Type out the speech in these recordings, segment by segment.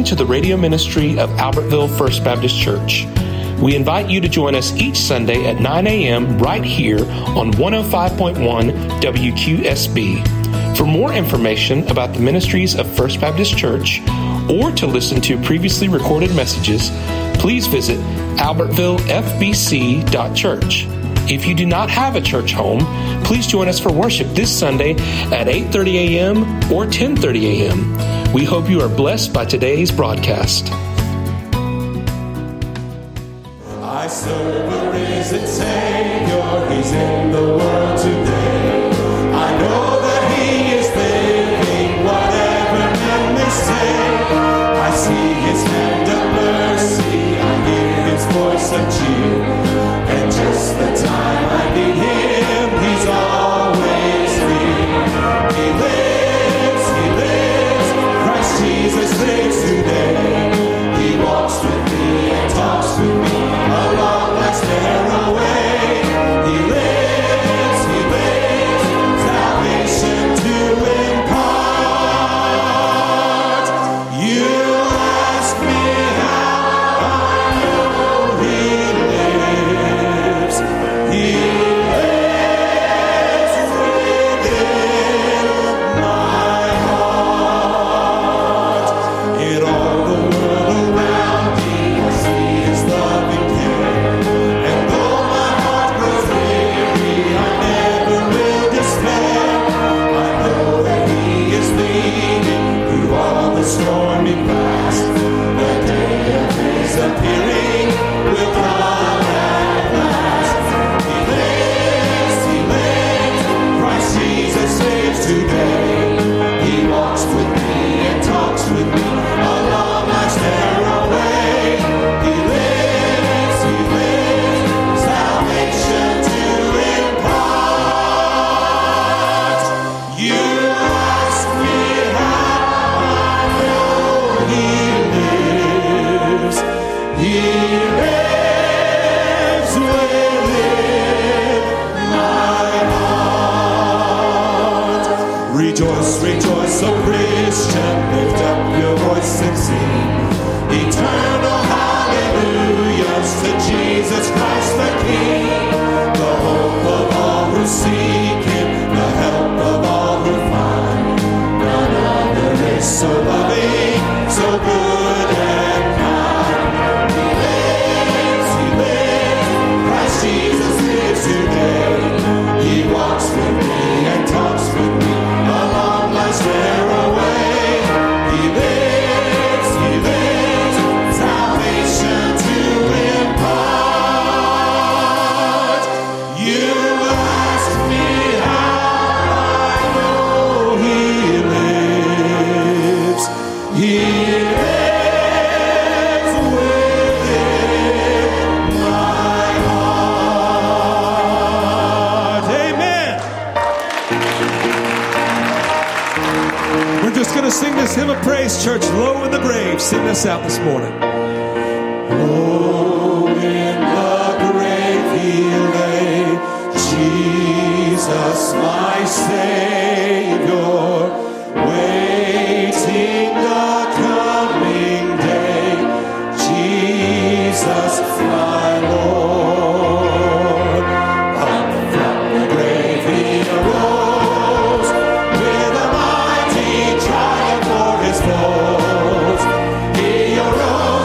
to the radio ministry of Albertville First Baptist Church. We invite you to join us each Sunday at 9 a.m. right here on 105.1 WQSB. For more information about the ministries of First Baptist Church or to listen to previously recorded messages, please visit albertvillefbc.church. If you do not have a church home, please join us for worship this Sunday at 8:30 a.m. or 10:30 a.m. We hope you are blessed by today's broadcast. I serve a risen Savior, He's in the world today. I know that He is living, whatever men may say. I see His hand of mercy, I hear His voice of cheer, and just the time I need Him, He's always near. He lives, Christ Jesus lives today. He walks with me and talks with me along life's narrow way. He lives, salvation to impart. You ask me how I know He lives. He lives within my heart. In all the world around me, I see His loving care. And though my heart grows weary, I never will despair. I know that He is leading through all the stormy past. The day of His appearing will come at last. He lives, Christ Jesus lives today. He walks with me and talks with me along life's narrow way. He lives, salvation to impart. You ask me how I know He lives. He lives within my heart. Rejoice, rejoice, O Christian, lift up your voice and sing eternal hallelujahs to Jesus Christ the King, the hope of all who seek Him, the help of all who find. None other is so loving, so good and kind. He lives, Christ Jesus lives today. He walks with me and talks with me along life's narrow way. He lives, salvation to impart. You ask me how I know He lives. He lives within my heart. Amen. We're just going to sing this hymn of praise, church. Low in the grave. Sing this out this morning. Low in the grave He lay, Jesus my Savior, waiting the coming day. Jesus my Lord. Up from the grave He arose, with a mighty triumph for His foes. He arose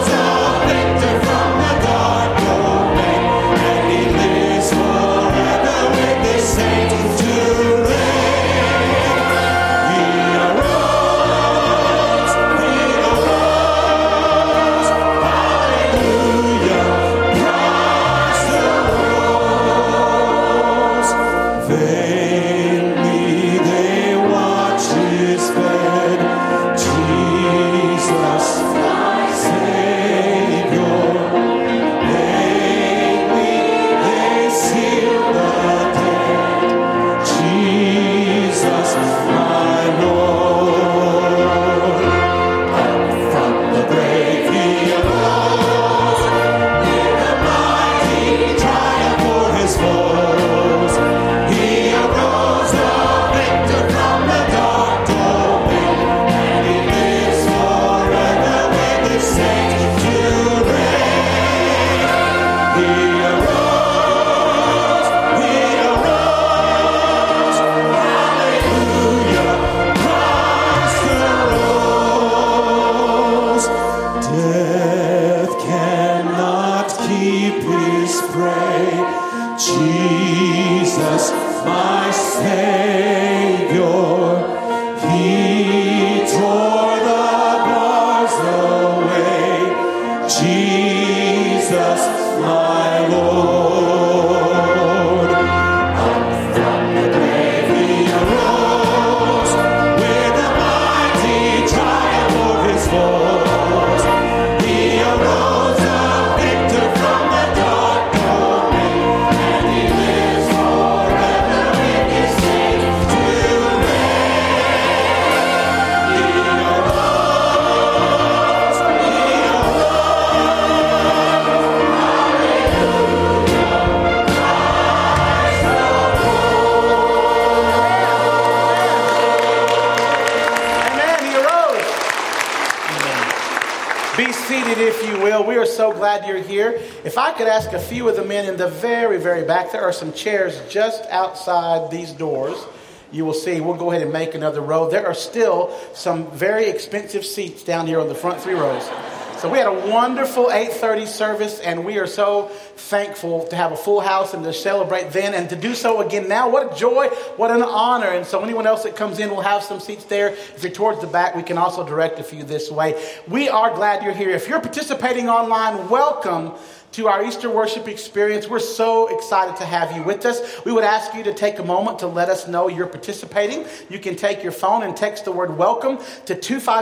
If I could ask a few of the men in the very, very back, there are some chairs just outside these doors. You will see, we'll go ahead and make another row. There are still some very expensive seats down here on the front 3 rows. So we had a wonderful 8:30 service, and we are so thankful to have a full house and to celebrate then and to do so again now. What a joy, what an honor. And so anyone else that comes in will have some seats there. If you're towards the back, we can also direct a few this way. We are glad you're here. If you're participating online, welcome to our Easter worship experience. We're so excited to have you with us. We would ask you to take a moment to let us know you're participating. You can take your phone and text the word welcome to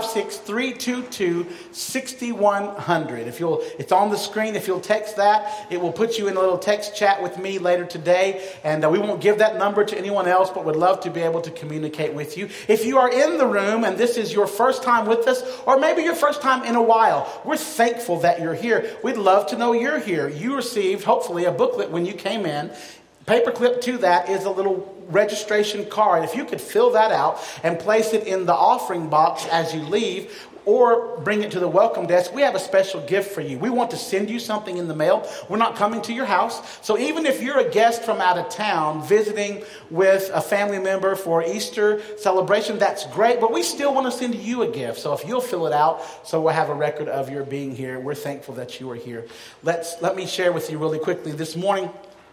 256-322-6100. It's on the screen. If you'll text that, it will put you in a little text chat with me later today. And we won't give that number to anyone else, but would love to be able to communicate with you. If you are in the room and this is your first time with us, or maybe your first time in a while, we're thankful that you're here. We'd love to know you're here. You received, hopefully, a booklet when you came in. Paperclip to that is a little registration card. If you could fill that out and place it in the offering box as you leave, or bring it to the welcome desk, we have a special gift for you. We want to send you something in the mail. We're not coming to your house. So even if you're a guest from out of town visiting with a family member for Easter celebration, that's great. But we still want to send you a gift. So if you'll fill it out, so we'll have a record of your being here. We're thankful that you are here. Let me share with you really quickly. This morning,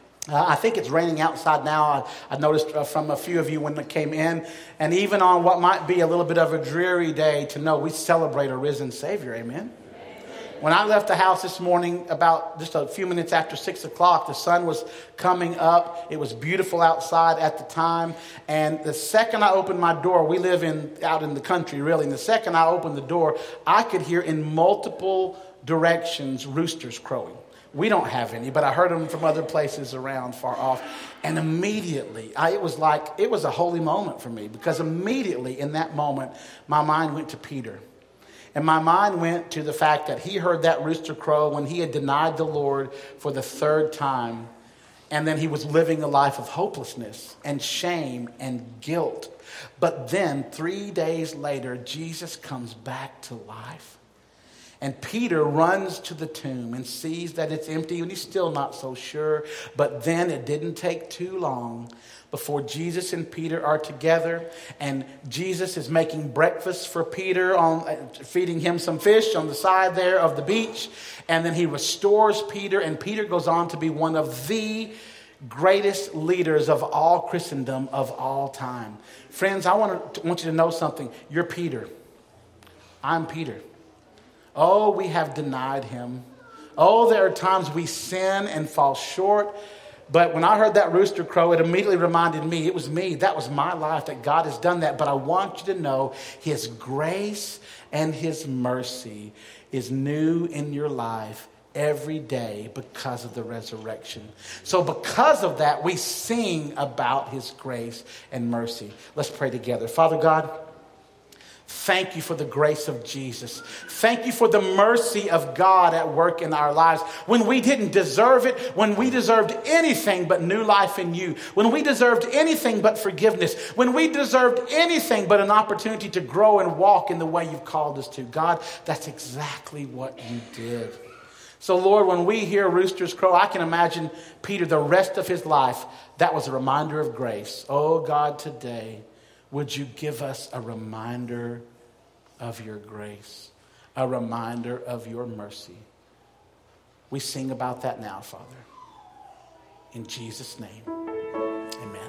I think it's raining outside now. I noticed from a few of you when they came in. And even on what might be a little bit of a dreary day, to know we celebrate a risen Savior. Amen. When I left the house this morning, about just a few minutes after 6 o'clock, the sun was coming up. It was beautiful outside at the time. And the second I opened my door, we live out in the country, really. And the second I opened the door, I could hear in multiple directions roosters crowing. We don't have any, but I heard them from other places around far off. And immediately, it was a holy moment for me, because immediately in that moment, my mind went to Peter. And my mind went to the fact that he heard that rooster crow when he had denied the Lord for the 3rd time. And then he was living a life of hopelessness and shame and guilt. But then 3 days later, Jesus comes back to life. And Peter runs to the tomb and sees that it's empty, and he's still not so sure. But then it didn't take too long before Jesus and Peter are together, and Jesus is making breakfast for Peter, feeding him some fish on the side there of the beach. And then he restores Peter, and Peter goes on to be one of the greatest leaders of all Christendom of all time. Friends, I want you to know something. You're Peter. I'm Peter. Oh, we have denied him. Oh, there are times we sin and fall short. But when I heard that rooster crow, it immediately reminded me, it was me. That was my life, that God has done that. But I want you to know his grace and his mercy is new in your life every day because of the resurrection. So because of that, we sing about his grace and mercy. Let's pray together. Father God, thank you for the grace of Jesus. Thank you for the mercy of God at work in our lives. When we didn't deserve it, when we deserved anything but new life in you, when we deserved anything but forgiveness, when we deserved anything but an opportunity to grow and walk in the way you've called us to. God, that's exactly what you did. So, Lord, when we hear roosters crow, I can imagine Peter, the rest of his life, that was a reminder of grace. Oh, God, today, would you give us a reminder of your grace, a reminder of your mercy? We sing about that now, Father. In Jesus' name, amen.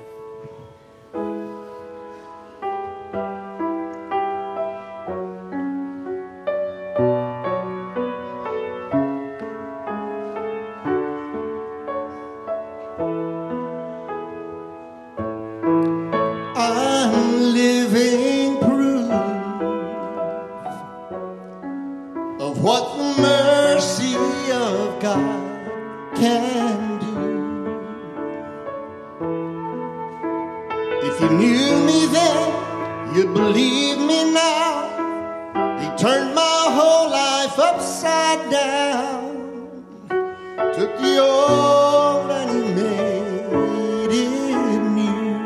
I'm living proof of what the mercy of God can do. If you knew me then, you'd believe me now. He turned my whole life upside down, took the old and he made it new.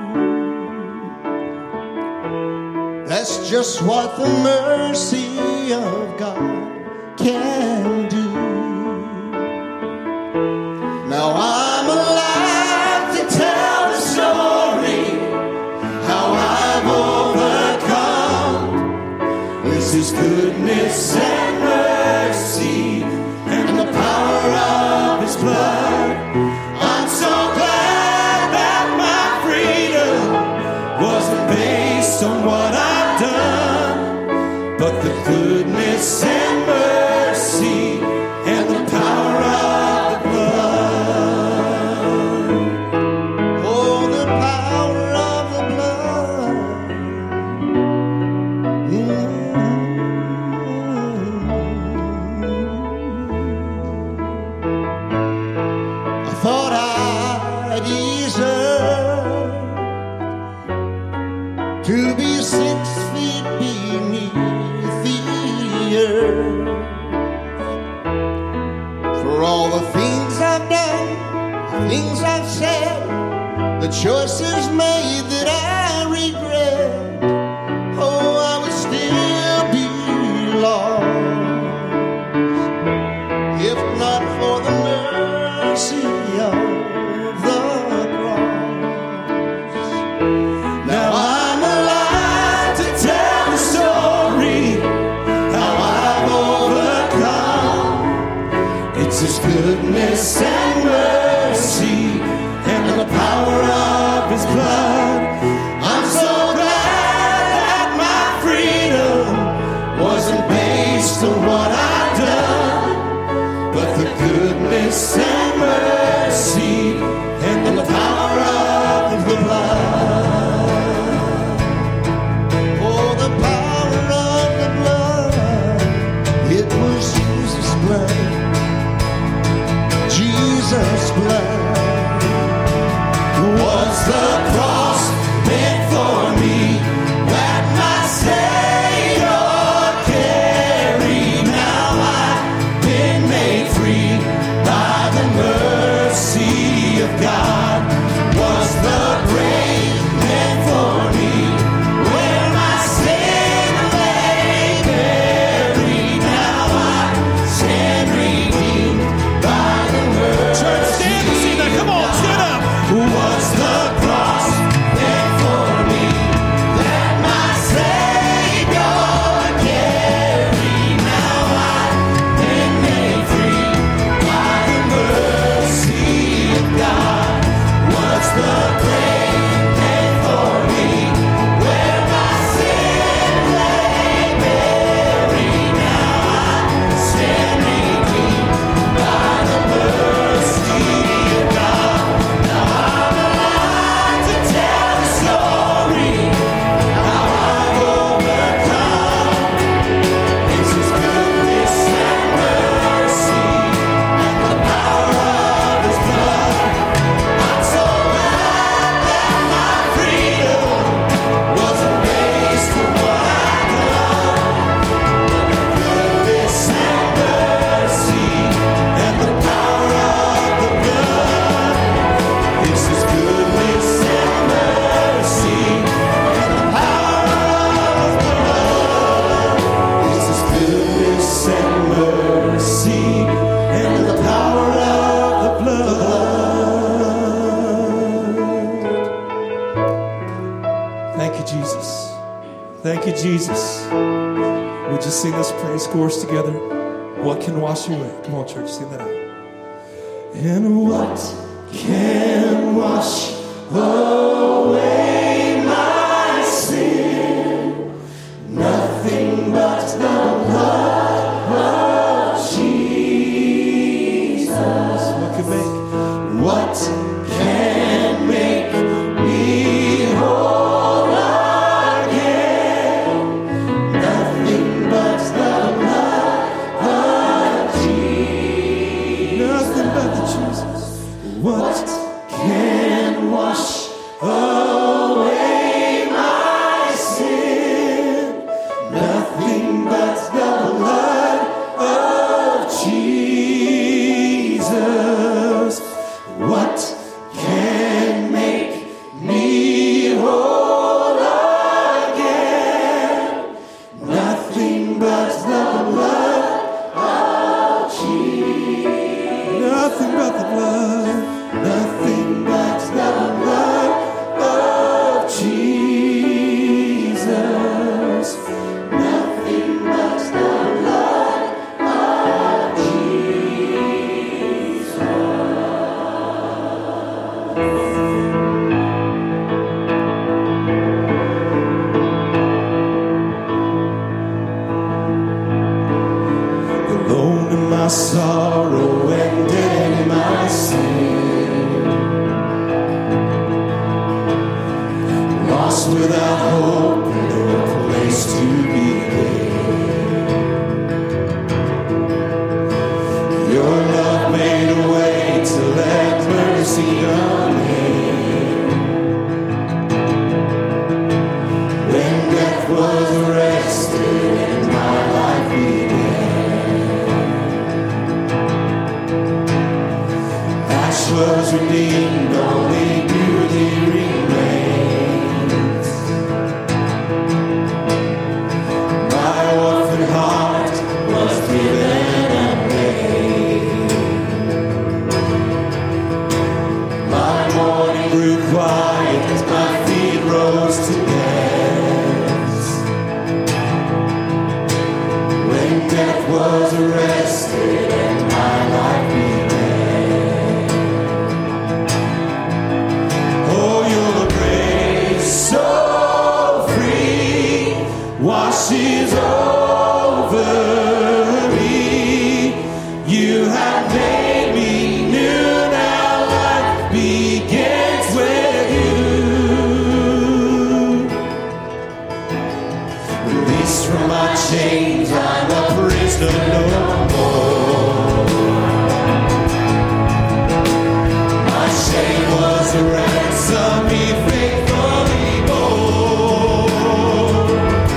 That's just what the mercy of God can do. Now I'm alive to tell the story, how I've overcome. This is goodness and mercy and the power of his blood. I'm so glad that my freedom wasn't based on what I've done, but the goodness and mercy and the power of the blood. Oh, the power of the blood. I thought I deserved to be 6 feet beneath the earth. For all the things I've done, the things I've said, the choices made that I regret, oh, I would still be lost if not for the mercy of the cross. Now I'm alive to tell the story, how I've overcome. It's his goodness and mercy and the power of his blood. I'm so glad that my freedom wasn't based on what I've done, but the goodness and mercy and the power of the blood. Oh, the power of the blood. It was Jesus' blood. Jesus' blood. Was the cross meant for me that my Savior carried? Now I've been made free by the mercy of God. Was the grave meant for me where my sin lay buried? Now I stand redeemed by the mercy. Church, stand and sing Thank you, Jesus. Would you sing this praise chorus together? What can wash away? Come on, church, sing that out. And what can wash away my sin? Nothing but the blood of Jesus. What can make? What can make me whole again? Nothing but the blood of Jesus. Nothing but the Jesus. What can wash away my sin? Nothing but the blood of Jesus. What can make me whole again? Nothing but the blood of Jesus. Nothing but the blood. Nothing but the blood of Jesus. Nothing but the blood of Jesus. Alone in my sorrow and dead in my sin, lost without hope, no place to begin. Your love made a way to let mercy come in. When death was arrested and my life began, ash was redeemed, only beauty remains. My orphan heart was given a name. My morning grew quiet as my feet rose to dance. When death was arrested and my life began. Oh, your grace so free washes over me. You have made me new, now life begins with you. Released from my chains, I'm a prisoner no more. My shame was a ransom he faithfully bore.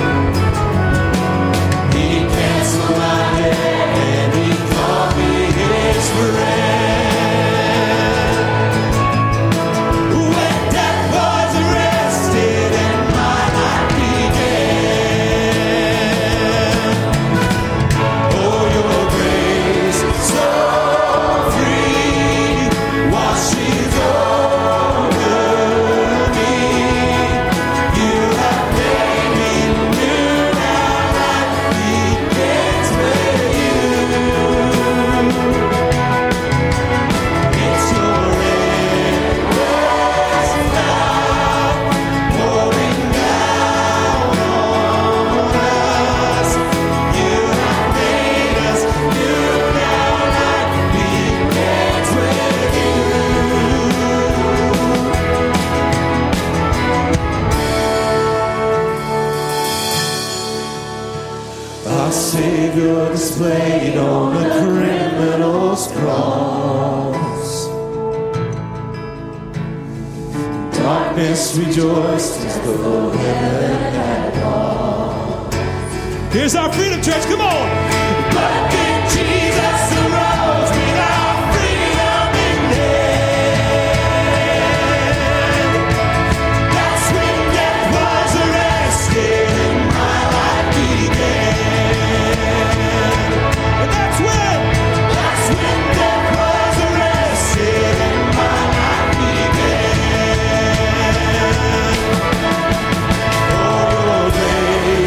He canceled my debt and he called me his friend. When death was arrested and my life began. Oh, your grace so free washes over me. You have made me new, now life begins with you. It's your endless love pouring down on us. You have made us new, now life begins with you. Our Savior displayed on the criminal's cross. Darkness rejoiced as though heaven had lost. Here's our freedom, church, come on! But then Jesus arose with our freedom in hand. That's when death was arrested and my life began. And that's when death was arrested and my life began. Oh, your grace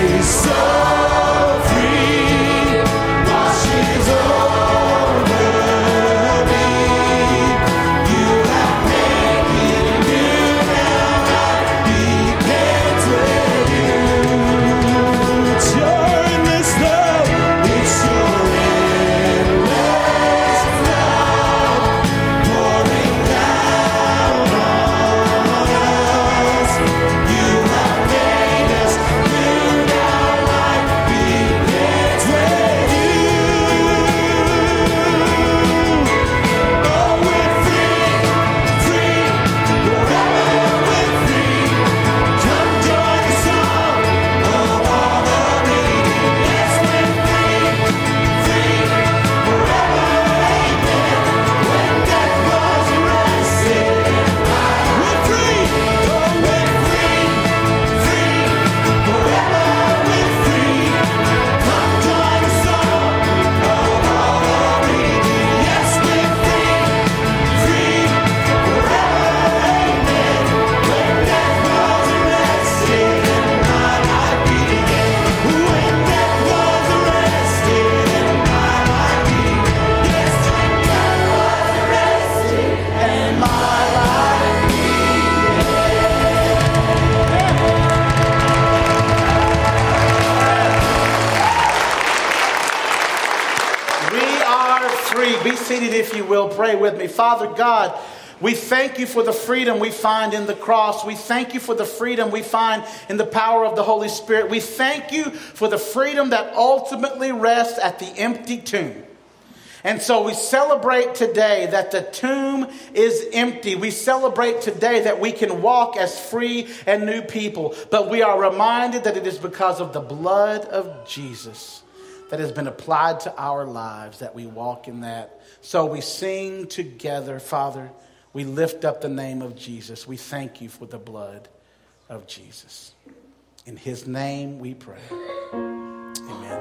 pray with me. Father God, we thank you for the freedom we find in the cross. We thank you for the freedom we find in the power of the Holy Spirit. We thank you for the freedom that ultimately rests at the empty tomb. And so we celebrate today that the tomb is empty. We celebrate today that we can walk as free and new people. But we are reminded that it is because of the blood of Jesus that has been applied to our lives that we walk in that. So we sing together, Father. We lift up the name of Jesus. We thank you for the blood of Jesus. In his name we pray. Amen.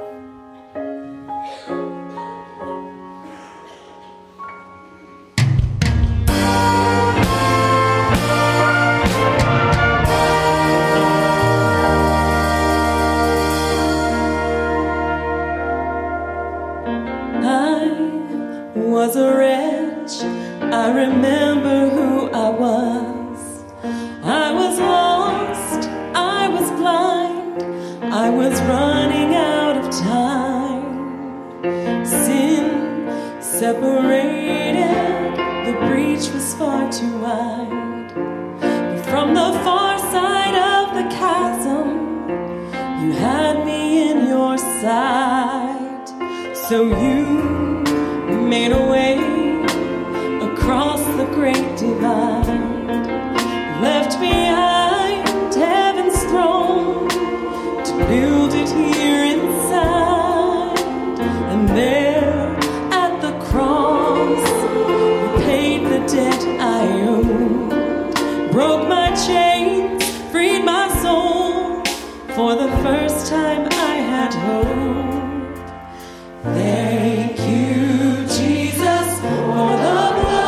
I was a wretch. I remember who I was. I was lost, I was blind, I was running out of time. Sin separated, the breach was far too wide. But from the far side of the chasm, you had me in your sight. So you made a way across the great divide, left behind heaven's throne to build it here inside. And there at the cross, you paid the debt I owed, broke my chains, freed my soul. For the first time I had hope. Thank you, Jesus, for the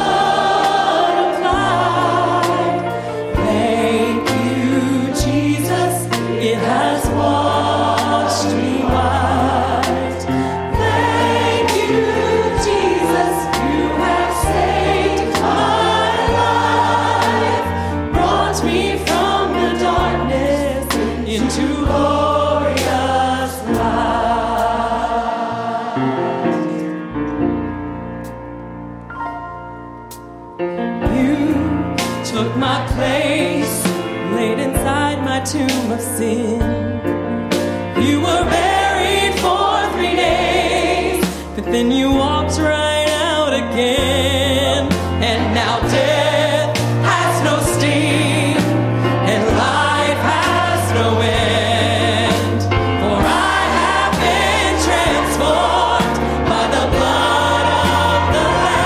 tomb of sin. You were buried for 3 days, but then you walked right out again. And now death has no sting, and life has no end. For I have been transformed by the blood of the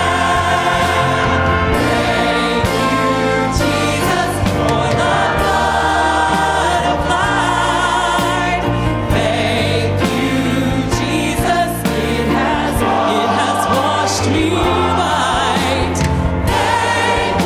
Lamb. Thank you, Jesus, for the me white. Thank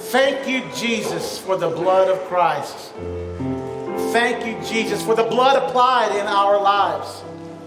Thank you, Jesus, for the blood of Christ. Thank you, Jesus, for the blood applied in our lives.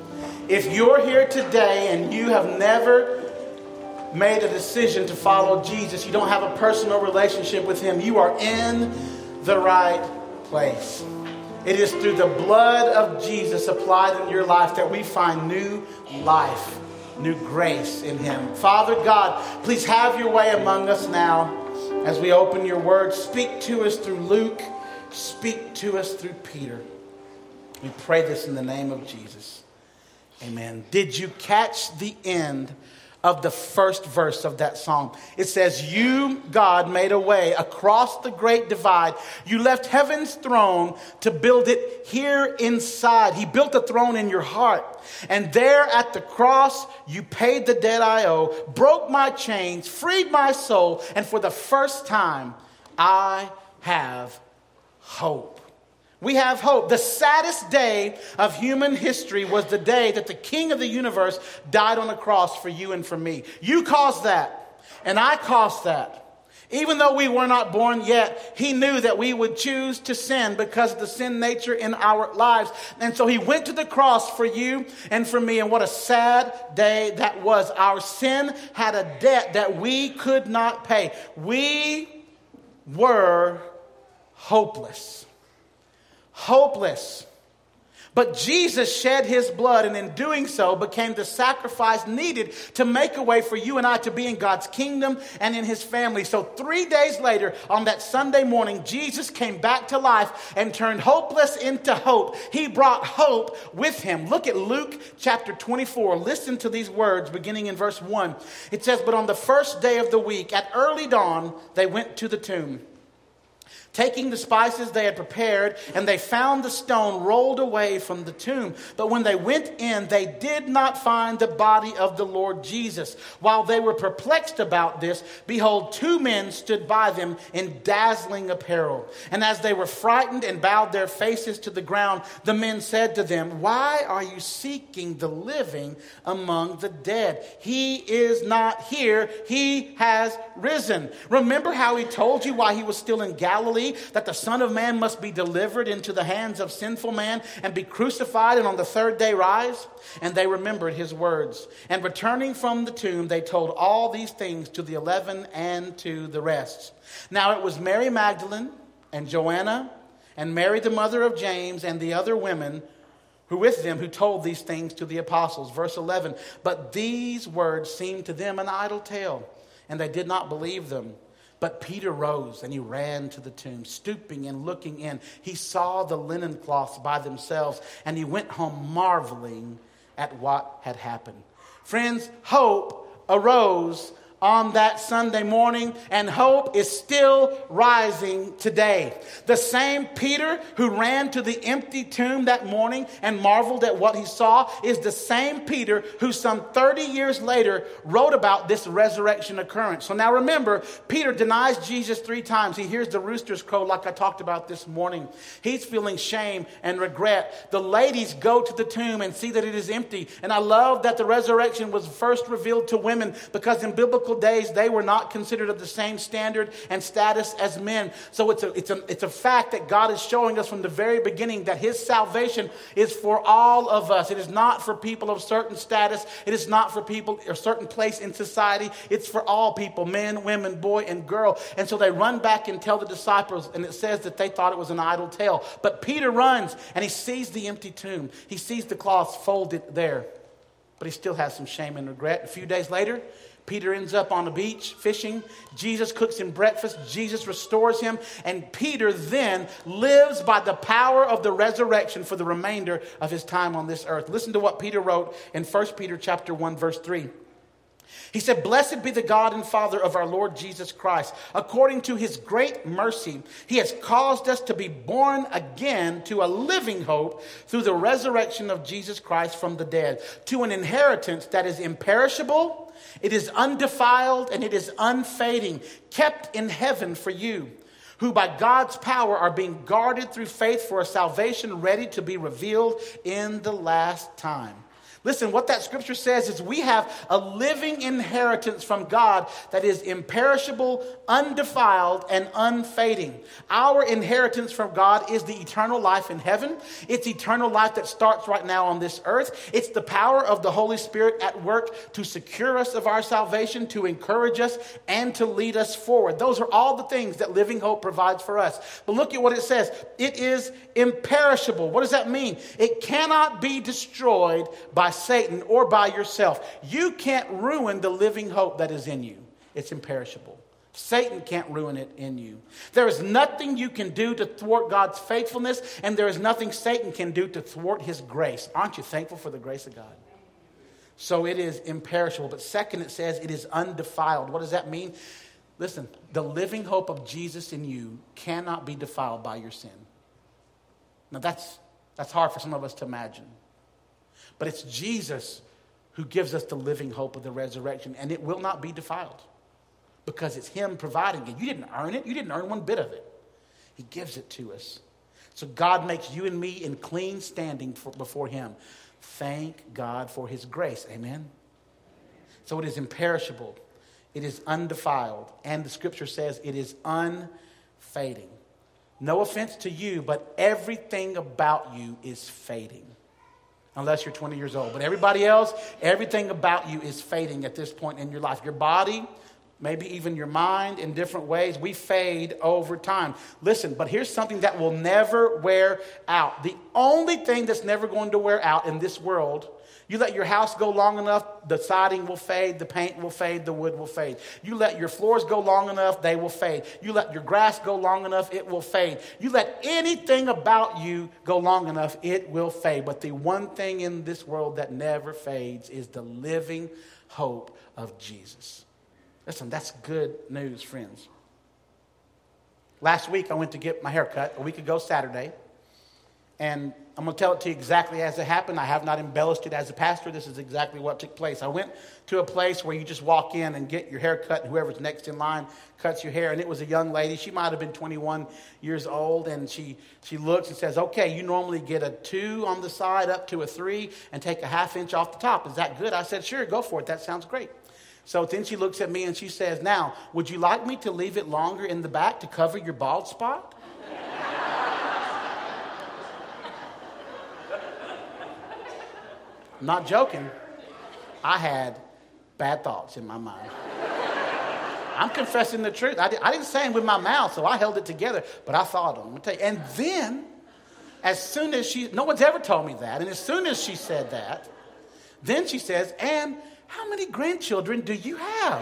If you're here today and you have never made a decision to follow Jesus, you don't have a personal relationship with him, you are in the right place. It is through the blood of Jesus applied in your life that we find new life, new grace in him. Father God, please have your way among us now as we open your word. Speak to us through Luke. Speak to us through Peter. We pray this in the name of Jesus. Amen. Did you catch the end of the first verse of that psalm? It says, you, God, made a way across the great divide. You left heaven's throne to build it here inside. He built a throne in your heart. And there at the cross, you paid the debt I owe, broke my chains, freed my soul. And for the first time, I have hope. We have hope. The saddest day of human history was the day that the King of the universe died on the cross for you and for me. You caused that, and I caused that. Even though we were not born yet, he knew that we would choose to sin because of the sin nature in our lives. And so he went to the cross for you and for me. And what a sad day that was. Our sin had a debt that we could not pay. We were hopeless. Hopeless. But Jesus shed his blood, and in doing so became the sacrifice needed to make a way for you and I to be in God's kingdom and in his family. So 3 days later, on that Sunday morning, Jesus came back to life and turned hopeless into hope. He brought hope with him. Look at Luke chapter 24. Listen to these words beginning in verse 1. It says, but on the first day of the week, at early dawn, they went to the tomb, taking the spices they had prepared, and they found the stone rolled away from the tomb. But when they went in, they did not find the body of the Lord Jesus. While they were perplexed about this, behold, two men stood by them in dazzling apparel. And as they were frightened and bowed their faces to the ground, the men said to them, why are you seeking the living among the dead? He is not here. He has risen. Remember how he told you while he was still in Galilee that the Son of Man must be delivered into the hands of sinful man and be crucified and on the third day rise? And they remembered his words. And returning from the tomb, they told all these things to the 11 and to the rest. Now it was Mary Magdalene and Joanna and Mary the mother of James and the other women who with them who told these things to the apostles. Verse 11, but these words seemed to them an idle tale, and they did not believe them. But Peter rose and he ran to the tomb, stooping and looking in. He saw the linen cloths by themselves, and he went home marveling at what had happened. Friends, hope arose on that Sunday morning, and hope is still rising today. The same Peter who ran to the empty tomb that morning and marveled at what he saw is the same Peter who some 30 years later wrote about this resurrection occurrence. So now remember, Peter denies Jesus 3 times. He hears the roosters crow like I talked about this morning. He's feeling shame and regret. The ladies go to the tomb and see that it is empty. And I love that the resurrection was first revealed to women, because in biblical days they were not considered of the same standard and status as men. So it's a fact that God is showing us from the very beginning that his salvation is for all of us. It is not for people of certain status. It is not for people a certain place in society. It's for all people, men, women, boy, and girl. And so they run back and tell the disciples, and it says that they thought it was an idle tale. But Peter runs and he sees the empty tomb. He sees the cloths folded there, but he still has some shame and regret. A few days later, Peter ends up on the beach fishing. Jesus cooks him breakfast. Jesus restores him. And Peter then lives by the power of the resurrection for the remainder of his time on this earth. Listen to what Peter wrote in 1 Peter chapter 1, verse 3. He said, blessed be the God and Father of our Lord Jesus Christ. According to his great mercy, he has caused us to be born again to a living hope through the resurrection of Jesus Christ from the dead, to an inheritance that is imperishable, it is undefiled, and it is unfading, kept in heaven for you, who by God's power are being guarded through faith for a salvation ready to be revealed in the last time. Listen, what that scripture says is we have a living inheritance from God that is imperishable, undefiled, and unfading. Our inheritance from God is the eternal life in heaven. It's eternal life that starts right now on this earth. It's the power of the Holy Spirit at work to secure us of our salvation, to encourage us, and to lead us forward. Those are all the things that Living Hope provides for us. But look at what it says. It is imperishable. What does that mean? It cannot be destroyed by Satan or by yourself. You can't ruin the living hope that is in you. It's imperishable. Satan can't ruin it in you. There is nothing you can do to thwart God's faithfulness, and there is nothing Satan can do to thwart his grace. Aren't you thankful for the grace of God? So it is imperishable. But second, it says it is undefiled. What does that mean? Listen, the living hope of Jesus in you cannot be defiled by your sin. Now that's hard for some of us to imagine. But it's Jesus who gives us the living hope of the resurrection, and it will not be defiled because it's him providing it. You didn't earn it. You didn't earn one bit of it. He gives it to us. So God makes you and me in clean standing before him. Thank God for his grace. Amen? So it is imperishable. It is undefiled. And the scripture says it is unfading. No offense to you, but everything about you is fading. Unless you're 20 years old. But everybody else, everything about you is fading at this point in your life. Your body, maybe even your mind, in different ways, we fade over time. Listen, but here's something that will never wear out. The only thing that's never going to wear out in this world, you let your house go long enough, the siding will fade, the paint will fade, the wood will fade. You let your floors go long enough, they will fade. You let your grass go long enough, it will fade. You let anything about you go long enough, it will fade. But the one thing in this world that never fades is the living hope of Jesus. Listen, that's good news, friends. Last week, I went to get my hair cut, a week ago Saturday. And I'm going to tell it to you exactly as it happened. I have not embellished it as a pastor. This is exactly what took place. I went to a place where you just walk in and get your hair cut, and whoever's next in line cuts your hair. And it was a young lady. She might have been 21 years old. And she looks and says, okay, you normally get a 2 on the side up to a 3 and take a ½ inch off the top. Is that good? I said, sure, go for it. That sounds great. So then she looks at me and she says, now, would you like me to leave it longer in the back to cover your bald spot? I'm not joking. I had bad thoughts in my mind. I'm confessing the truth. I didn't say them with my mouth, so I held it together, but I thought them. I'm gonna tell you. And then, as soon as no one's ever told me that, and as soon as she said that, then she says, and how many grandchildren do you have?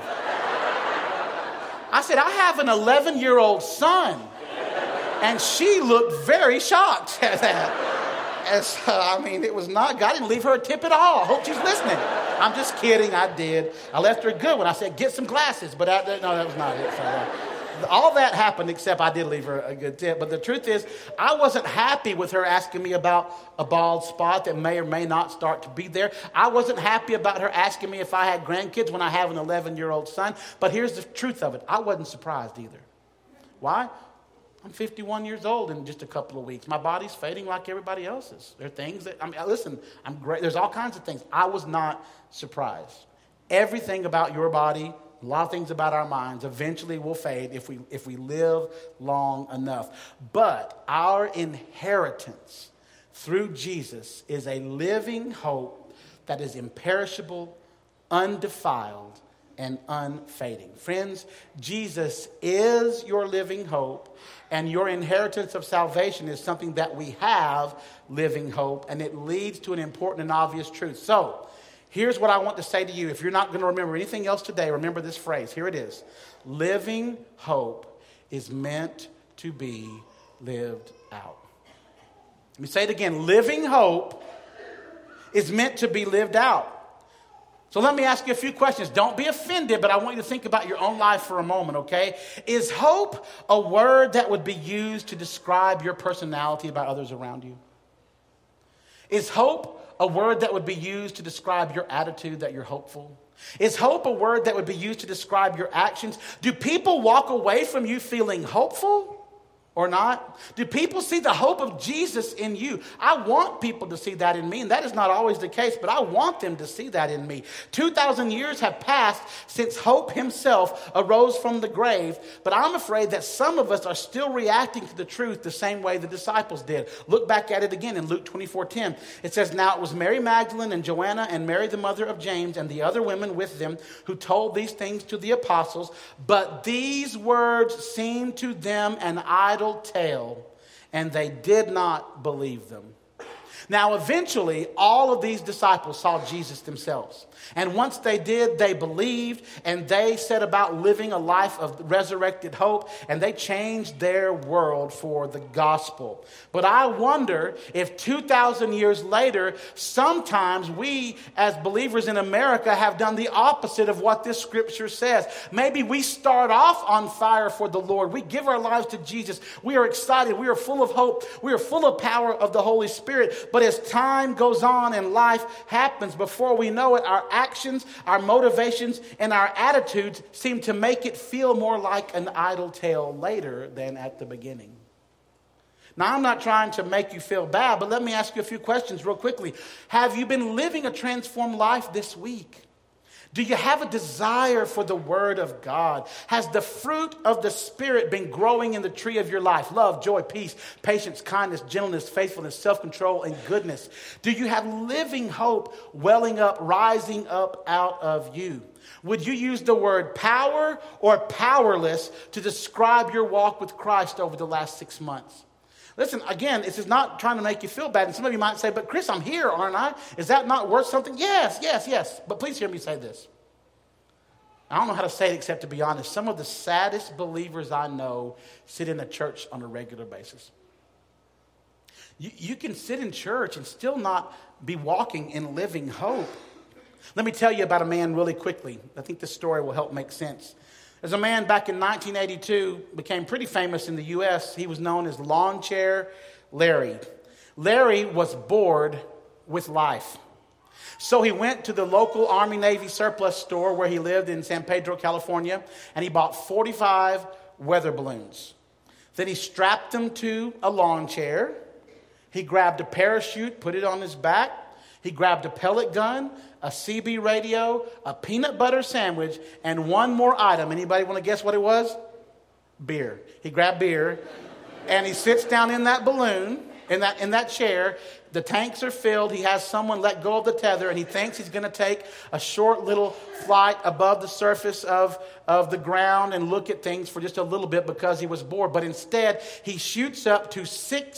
I said, I have an 11-year-old son. And she looked very shocked at that. And so, it was not, God didn't leave her a tip at all. I hope she's listening. I'm just kidding. I did. I left her a good one. I said, get some glasses. But no, that was not it. So, all that happened except I did leave her a good tip. But the truth is, I wasn't happy with her asking me about a bald spot that may or may not start to be there. I wasn't happy about her asking me if I had grandkids when I have an 11-year-old son. But here's the truth of it. I wasn't surprised either. Why? I'm 51 years old in just a couple of weeks. My body's fading like everybody else's. There are things that, listen, I'm great. There's all kinds of things. I was not surprised. Everything about your body, a lot of things about our minds eventually will fade if we live long enough. But our inheritance through Jesus is a living hope that is imperishable, undefiled, and unfading. Friends, Jesus is your living hope, and your inheritance of salvation is something that we have, living hope, and it leads to an important and obvious truth. So, here's what I want to say to you. If you're not going to remember anything else today, remember this phrase. Here it is. Living hope is meant to be lived out. Let me say it again. Living hope is meant to be lived out. So let me ask you a few questions. Don't be offended, but I want you to think about your own life for a moment, okay? Is hope a word that would be used to describe your personality by others around you? Is hope a word that would be used to describe your attitude, that you're hopeful? Is hope a word that would be used to describe your actions? Do people walk away from you feeling hopeful? or not? Do people see the hope of Jesus in you? I want people to see that in me, and that is not always the case, but I want them to see that in me. 2,000 years have passed since hope himself arose from the grave, but I'm afraid that some of us are still reacting to the truth the same way the disciples did. Look back at it again in Luke 24:10. It says, "Now it was Mary Magdalene and Joanna and Mary the mother of James and the other women with them who told these things to the apostles, but these words seemed to them an idle tale, and they did not believe them." Now, eventually, all of these disciples saw Jesus themselves. And once they did, they believed, and they set about living a life of resurrected hope, and they changed their world for the gospel. But I wonder if 2,000 years later, sometimes we as believers in America have done the opposite of what this scripture says. Maybe we start off on fire for the Lord. We give our lives to Jesus. We are excited. We are full of hope. We are full of power of the Holy Spirit. But as time goes on and life happens, before we know it, our actions, our motivations, and our attitudes seem to make it feel more like an idle tale later than at the beginning. Now, I'm not trying to make you feel bad, but let me ask you a few questions real quickly. Have you been living a transformed life this week? Do you have a desire for the Word of God? Has the fruit of the Spirit been growing in the tree of your life? Love, joy, peace, patience, kindness, gentleness, faithfulness, self-control, and goodness. Do you have living hope welling up, rising up out of you? Would you use the word power or powerless to describe your walk with Christ over the last 6 months? Listen, again, this is not trying to make you feel bad. And some of you might say, "But Chris, I'm here, aren't I? Is that not worth something?" Yes. But please hear me say this. I don't know how to say it except to be honest. Some of the saddest believers I know sit in a church on a regular basis. You can sit in church and still not be walking in living hope. Let me tell you about a man really quickly. I think this story will help make sense. There's a man back in 1982, became pretty famous in the U.S. He was known as Lawn Chair Larry. Larry was bored with life. So he went to the local Army-Navy surplus store where he lived in San Pedro, California, and he bought 45 weather balloons. Then he strapped them to a lawn chair. He grabbed a parachute, put it on his back. He grabbed a pellet gun, a CB radio, a peanut butter sandwich, and one more item. Anybody want to guess what it was? Beer. He grabbed beer, and he sits down in that balloon, in that chair. The tanks are filled. He has someone let go of the tether, and he thinks he's going to take a short little flight above the surface of the ground and look at things for just a little bit because he was bored. But instead, he shoots up to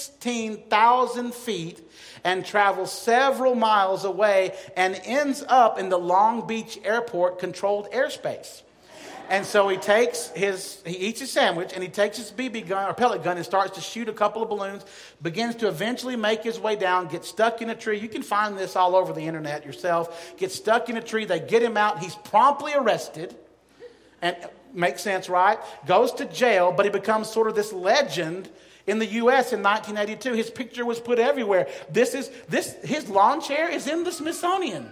16,000 feet and travels several miles away and ends up in the Long Beach Airport controlled airspace. And so he eats his sandwich, and he takes his BB gun or pellet gun and starts to shoot a couple of balloons, begins to eventually make his way down, gets stuck in a tree. You can find this all over the internet yourself. Gets stuck in a tree. They get him out. He's promptly arrested. And makes sense, right? Goes to jail, but he becomes sort of this legend in the U.S. in 1982. His picture was put everywhere. His lawn chair is in the Smithsonian.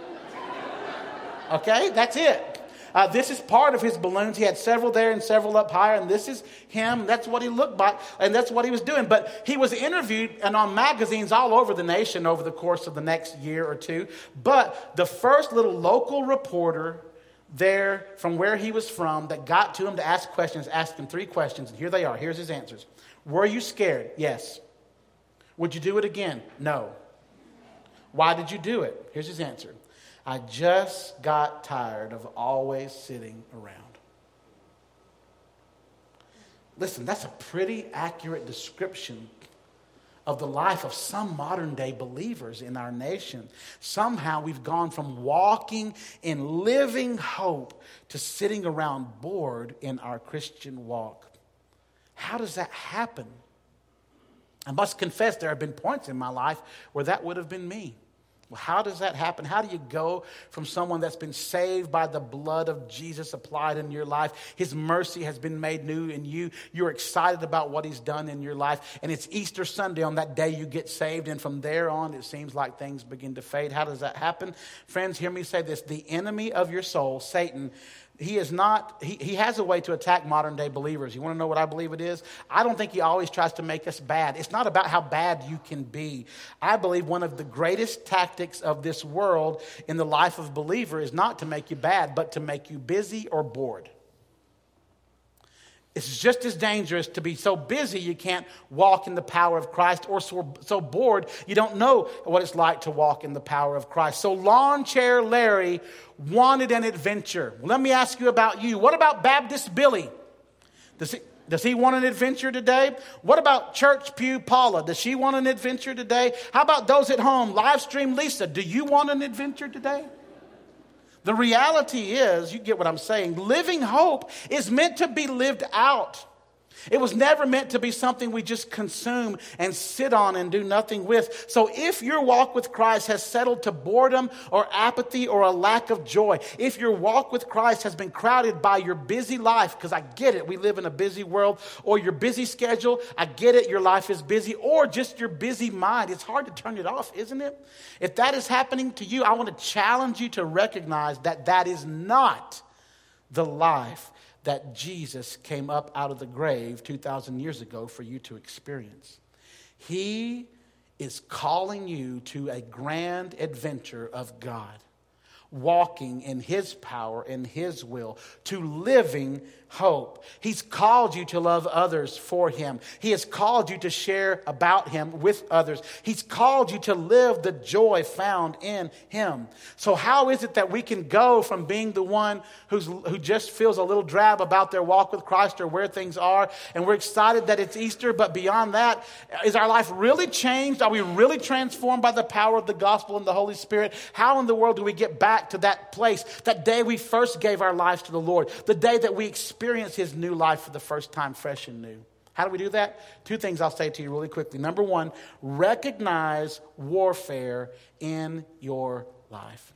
Okay, that's it. This is part of his balloons. He had several there and several up higher, and this is him. That's what he looked like, and that's what he was doing. But he was interviewed and on magazines all over the nation over the course of the next year or two. But the first little local reporter there from where he was from that got to him to ask questions, asked him 3 questions, and here they are. Here's his answers. Were you scared? Yes. Would you do it again? No. Why did you do it? Here's his answer. I just got tired of always sitting around. Listen, that's a pretty accurate description of the life of some modern day believers in our nation. Somehow we've gone from walking in living hope to sitting around bored in our Christian walk. How does that happen? I must confess there have been points in my life where that would have been me. Well, how does that happen? How do you go from someone that's been saved by the blood of Jesus applied in your life? His mercy has been made new in you. You're excited about what he's done in your life. And it's Easter Sunday on that day you get saved. And from there on, it seems like things begin to fade. How does that happen? Friends, hear me say this. The enemy of your soul, Satan, he has a way to attack modern day believers. You want to know what I believe it is? I don't think he always tries to make us bad. It's not about how bad you can be. I believe one of the greatest tactics of this world in the life of a believer is not to make you bad, but to make you busy or bored. It's just as dangerous to be so busy you can't walk in the power of Christ, or so bored you don't know what it's like to walk in the power of Christ. So Lawn Chair Larry wanted an adventure. Let me ask you about you. What about Baptist Billy? Does he want an adventure today? What about Church Pew Paula? Does she want an adventure today? How about those at home? Livestream Lisa, do you want an adventure today? The reality is, you get what I'm saying, living hope is meant to be lived out. It was never meant to be something we just consume and sit on and do nothing with. So if your walk with Christ has settled to boredom or apathy or a lack of joy, if your walk with Christ has been crowded by your busy life, because I get it, we live in a busy world, or your busy schedule, I get it, your life is busy, or just your busy mind, it's hard to turn it off, isn't it? If that is happening to you, I want to challenge you to recognize that that is not the life that Jesus came up out of the grave 2,000 years ago for you to experience. He is calling you to a grand adventure of God, walking in His power and His will, to living hope. He's called you to love others for Him. He has called you to share about Him with others. He's called you to live the joy found in Him. So how is it that we can go from being the one who just feels a little drab about their walk with Christ or where things are, and we're excited that it's Easter, but beyond that, is our life really changed? Are we really transformed by the power of the gospel and the Holy Spirit? How in the world do we get back to that place, that day we first gave our lives to the Lord, the day that we experienced His new life for the first time, fresh and new? How do we do that? Two things I'll say to you really quickly. Number one, recognize warfare in your life.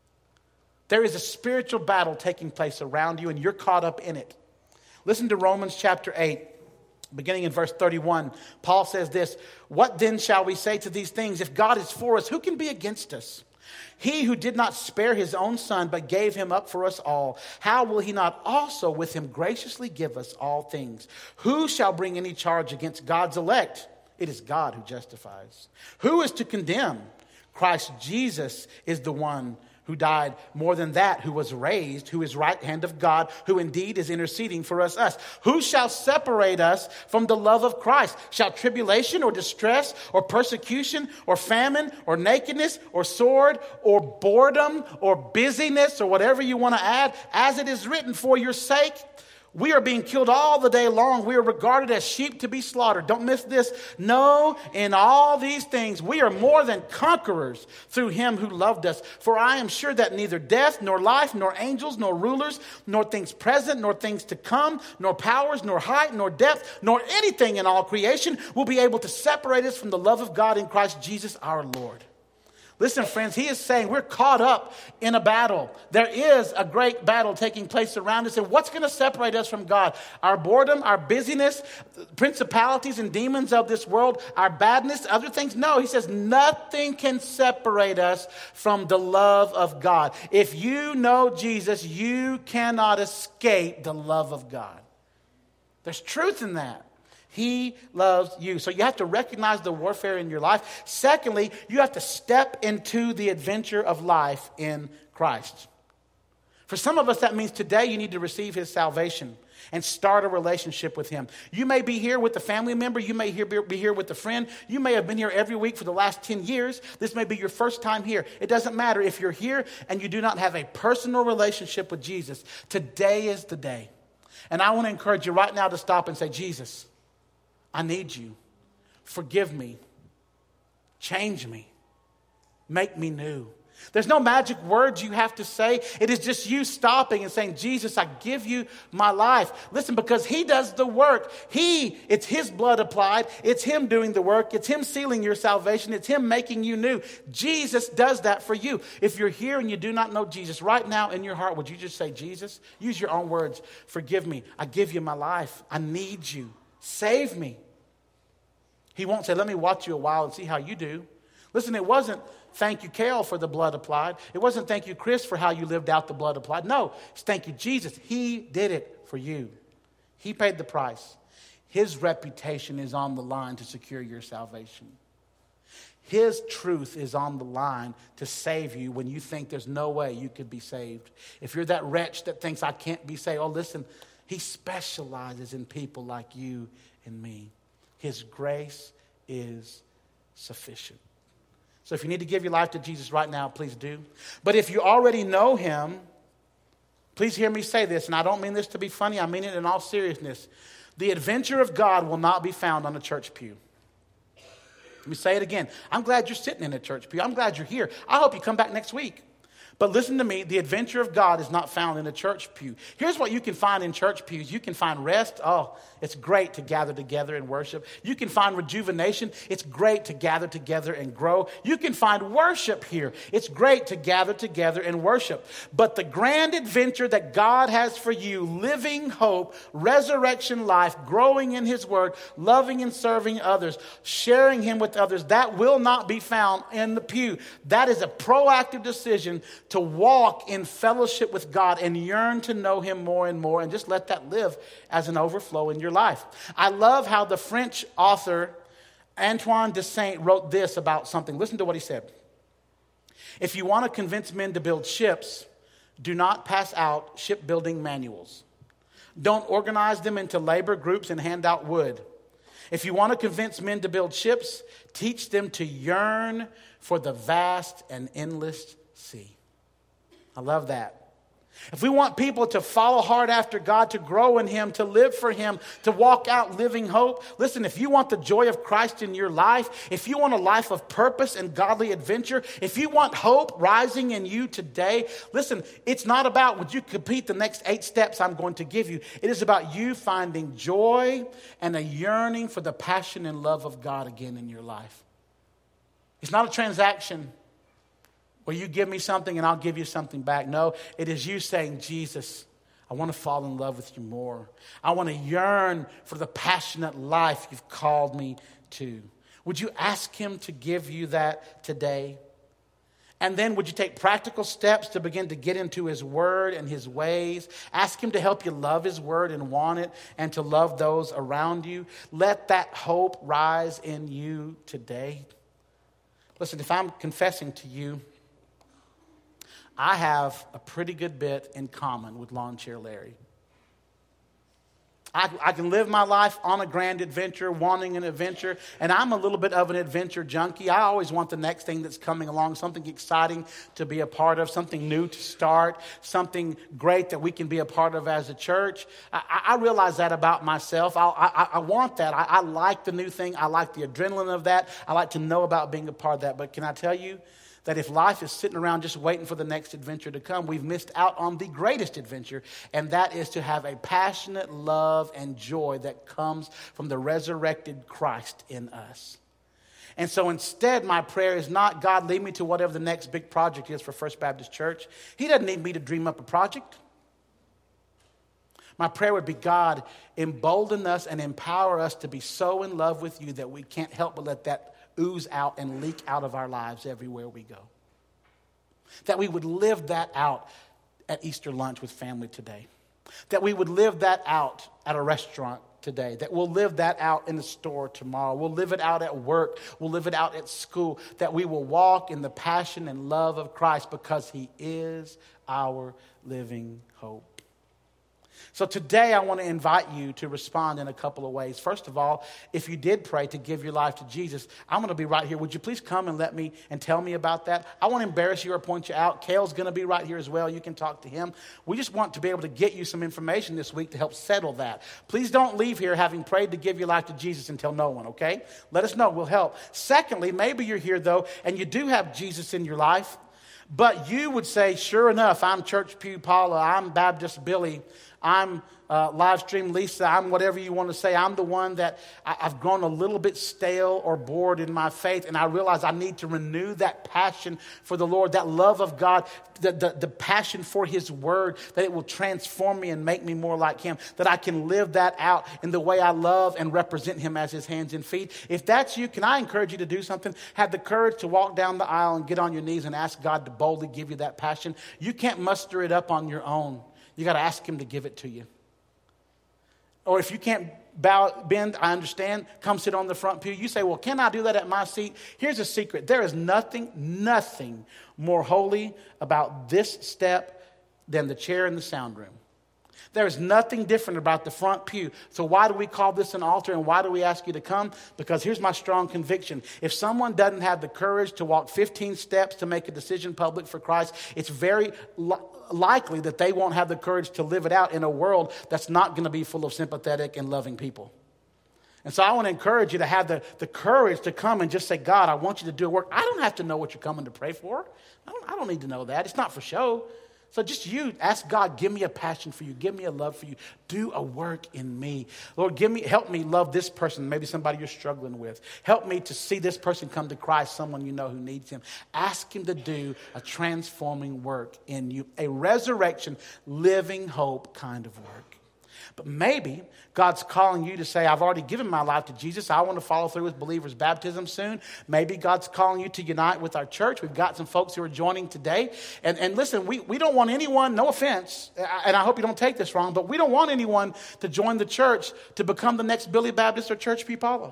There is a spiritual battle taking place around you, and you're caught up in it. Listen to Romans chapter 8. Beginning in verse 31, Paul says this, "What then shall we say to these things? If God is for us, who can be against us? He who did not spare His own Son, but gave Him up for us all, how will He not also with Him graciously give us all things? Who shall bring any charge against God's elect? It is God who justifies. Who is to condemn? Christ Jesus is the one who died, more than that, who was raised, who is right hand of God, who indeed is interceding for us. Who shall separate us from the love of Christ? Shall tribulation or distress or persecution or famine or nakedness or sword or boredom or busyness or whatever you want to add? As it is written, for your sake we are being killed all the day long. We are regarded as sheep to be slaughtered. Don't miss this. No, in all these things, we are more than conquerors through Him who loved us. For I am sure that neither death, nor life, nor angels, nor rulers, nor things present, nor things to come, nor powers, nor height, nor depth, nor anything in all creation will be able to separate us from the love of God in Christ Jesus our Lord." Listen, friends, he is saying we're caught up in a battle. There is a great battle taking place around us. And what's going to separate us from God? Our boredom, our busyness, principalities and demons of this world, our badness, other things? No, he says nothing can separate us from the love of God. If you know Jesus, you cannot escape the love of God. There's truth in that. He loves you. So you have to recognize the warfare in your life. Secondly, you have to step into the adventure of life in Christ. For some of us, that means today you need to receive His salvation and start a relationship with Him. You may be here with a family member. You may be here with a friend. You may have been here every week for the last 10 years. This may be your first time here. It doesn't matter if you're here and you do not have a personal relationship with Jesus. Today is the day. And I want to encourage you right now to stop and say, Jesus, I need you. Forgive me. Change me. Make me new. There's no magic words you have to say. It is just you stopping and saying, Jesus, I give you my life. Listen, because He does the work. It's His blood applied. It's Him doing the work. It's Him sealing your salvation. It's Him making you new. Jesus does that for you. If you're here and you do not know Jesus, right now in your heart, would you just say, Jesus, use your own words. Forgive me. I give you my life. I need you. Save me. He won't say, let me watch you a while and see how you do. Listen, it wasn't thank you, Carol, for the blood applied. It wasn't thank you, Chris, for how you lived out the blood applied. No, it's thank you, Jesus. He did it for you. He paid the price. His reputation is on the line to secure your salvation. His truth is on the line to save you when you think there's no way you could be saved. If you're that wretch that thinks I can't be saved, oh, listen, he specializes in people like you and me. His grace is sufficient. So if you need to give your life to Jesus right now, please do. But if you already know him, please hear me say this, and I don't mean this to be funny, I mean it in all seriousness. The adventure of God will not be found on a church pew. Let me say it again. I'm glad you're sitting in a church pew. I'm glad you're here. I hope you come back next week. But listen to me, the adventure of God is not found in a church pew. Here's what you can find in church pews. You can find rest. Oh, it's great to gather together and worship. You can find rejuvenation. It's great to gather together and grow. You can find worship here. It's great to gather together and worship. But the grand adventure that God has for you, living hope, resurrection life, growing in his word, loving and serving others, sharing him with others, that will not be found in the pew. That is a proactive decision to walk in fellowship with God and yearn to know him more and more, and just let that live as an overflow in your life. I love how the French author Antoine de Saint wrote this about something. Listen to what he said. If you want to convince men to build ships, do not pass out shipbuilding manuals. Don't organize them into labor groups and hand out wood. If you want to convince men to build ships, teach them to yearn for the vast and endless sea. I love that. If we want people to follow hard after God, to grow in him, to live for him, to walk out living hope, listen, if you want the joy of Christ in your life, if you want a life of purpose and godly adventure, if you want hope rising in you today, listen, it's not about would you complete the next 8 steps I'm going to give you. It is about you finding joy and a yearning for the passion and love of God again in your life. It's not a transaction where you give me something and I'll give you something back. No, it is you saying, Jesus, I want to fall in love with you more. I want to yearn for the passionate life you've called me to. Would you ask him to give you that today? And then would you take practical steps to begin to get into his word and his ways? Ask him to help you love his word and want it, and to love those around you. Let that hope rise in you today. Listen, if I'm confessing to you, I have a pretty good bit in common with Lawn Chair Larry. I can live my life on a grand adventure, wanting an adventure, and I'm a little bit of an adventure junkie. I always want the next thing that's coming along, something exciting to be a part of, something new to start, something great that we can be a part of as a church. I realize that about myself. I want that. I like the new thing. I like the adrenaline of that. I like to know about being a part of that. But can I tell you that if life is sitting around just waiting for the next adventure to come, we've missed out on the greatest adventure, and that is to have a passionate love and joy that comes from the resurrected Christ in us. And so instead, my prayer is not, God, lead me to whatever the next big project is for First Baptist Church. He doesn't need me to dream up a project. My prayer would be, God, embolden us and empower us to be so in love with you that we can't help but let that ooze out and leak out of our lives everywhere we go. That we would live that out at Easter lunch with family today. That we would live that out at a restaurant today. That we'll live that out in the store tomorrow. We'll live it out at work. We'll live it out at school. That we will walk in the passion and love of Christ because he is our living hope. So today I want to invite you to respond in a couple of ways. First of all, if you did pray to give your life to Jesus, I'm going to be right here. Would you please come and let me and tell me about that? I won't embarrass you or point you out. Kale's going to be right here as well. You can talk to him. We just want to be able to get you some information this week to help settle that. Please don't leave here having prayed to give your life to Jesus and tell no one, okay? Let us know. We'll help. Secondly, maybe you're here, though, and you do have Jesus in your life, but you would say, sure enough, I'm Church Pew Paula, I'm Baptist Billy, I'm live stream Lisa, I'm whatever you want to say. I'm the one that I've grown a little bit stale or bored in my faith, and I realize I need to renew that passion for the Lord, that love of God, the passion for His Word, that it will transform me and make me more like Him, that I can live that out in the way I love and represent Him as His hands and feet. If that's you, can I encourage you to do something? Have the courage to walk down the aisle and get on your knees and ask God to boldly give you that passion. You can't muster it up on your own. You got to ask Him to give it to you. Or if you can't bend, I understand, come sit on the front pew. You say, well, can I do that at my seat? Here's a secret. There is nothing more holy about this step than the chair in the sound room. There is nothing different about the front pew. So why do we call this an altar, and why do we ask you to come? Because here's my strong conviction. If someone doesn't have the courage to walk 15 steps to make a decision public for Christ, it's very likely that they won't have the courage to live it out in a world that's not going to be full of sympathetic and loving people. And so I want to encourage you to have the courage to come and just say, God, I want you to do a work. I don't have to know what you're coming to pray for. I don't need to know that. It's not for show. So just you ask God, give me a passion for you. Give me a love for you. Do a work in me. Lord, help me love this person, maybe somebody you're struggling with. Help me to see this person come to Christ, someone you know who needs Him. Ask Him to do a transforming work in you, a resurrection, living hope kind of work. But maybe God's calling you to say, I've already given my life to Jesus. I want to follow through with believer's baptism soon. Maybe God's calling you to unite with our church. We've got some folks who are joining today. And listen, we don't want anyone, no offense, and I hope you don't take this wrong, but we don't want anyone to join the church to become the next Billy Baptist or Church P. Paula.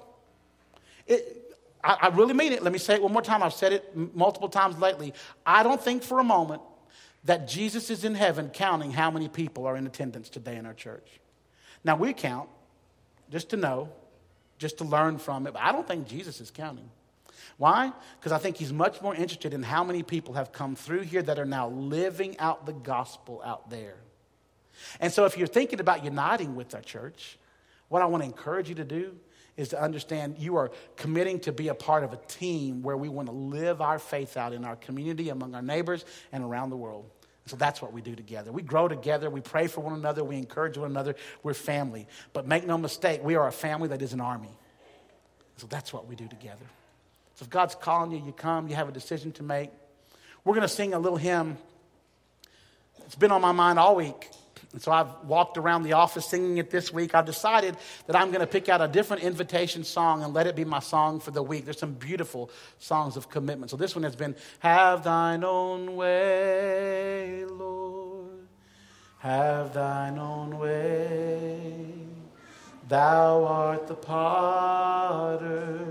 I really mean it. Let me say it one more time. I've said it multiple times lately. I don't think for a moment that Jesus is in heaven counting how many people are in attendance today in our church. Now, we count just to know, just to learn from it, but I don't think Jesus is counting. Why? Because I think He's much more interested in how many people have come through here that are now living out the gospel out there. And so if you're thinking about uniting with our church, what I want to encourage you to do is to understand you are committing to be a part of a team where we want to live our faith out in our community, among our neighbors, and around the world. So that's what we do together. We grow together. We pray for one another. We encourage one another. We're family. But make no mistake, we are a family that is an army. So that's what we do together. So if God's calling you, you come. You have a decision to make. We're going to sing a little hymn. It's been on my mind all week. And so I've walked around the office singing it this week. I've decided that I'm going to pick out a different invitation song and let it be my song for the week. There's some beautiful songs of commitment. So this one has been, have thine own way, Lord. Have thine own way. Thou art the potter.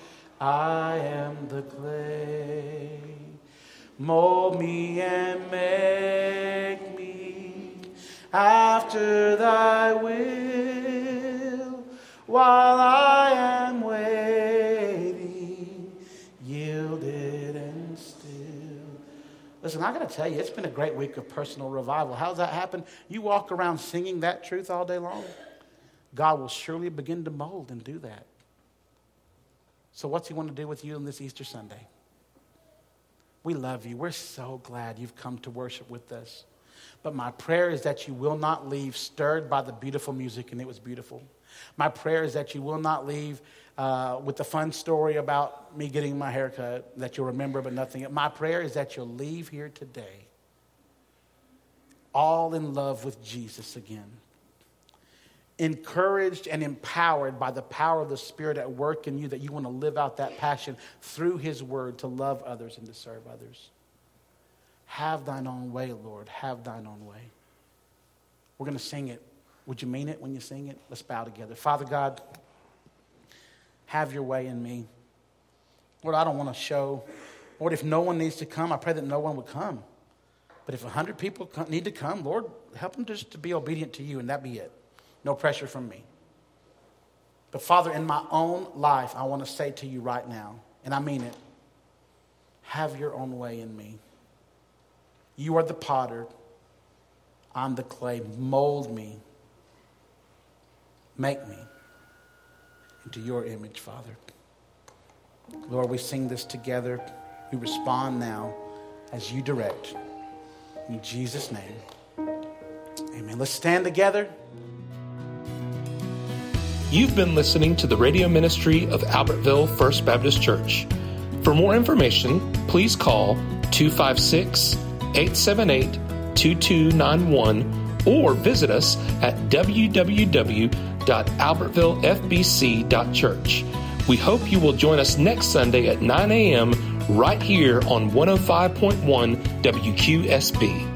I am the clay. Mold me and make me after thy will, while I am waiting, yielded and still. Listen, I got to tell you, it's been a great week of personal revival. How's that happen? You walk around singing that truth all day long, God will surely begin to mold and do that. So what's He want to do with you on this Easter Sunday? We love you. We're so glad you've come to worship with us. But my prayer is that you will not leave stirred by the beautiful music, and it was beautiful. My prayer is that you will not leave with the fun story about me getting my hair cut, that you'll remember but nothing. My prayer is that you'll leave here today all in love with Jesus again, encouraged and empowered by the power of the Spirit at work in you, that you want to live out that passion through His Word to love others and to serve others. Have thine own way, Lord. Have thine own way. We're going to sing it. Would you mean it when you sing it? Let's bow together. Father God, have your way in me. Lord, I don't want to show. Lord, if no one needs to come, I pray that no one would come. But if 100 people need to come, Lord, help them just to be obedient to you, and that be it. No pressure from me. But Father, in my own life, I want to say to you right now, and I mean it, have your own way in me. You are the potter. I'm the clay. Mold me. Make me into your image, Father. Lord, we sing this together. We respond now as you direct. In Jesus' name, Amen. Let's stand together. You've been listening to the radio ministry of Albertville First Baptist Church. For more information, please call 256-878-2291 or visit us at www.albertvillefbc.church. We hope you will join us next Sunday at 9 a.m. right here on 105.1 WQSB.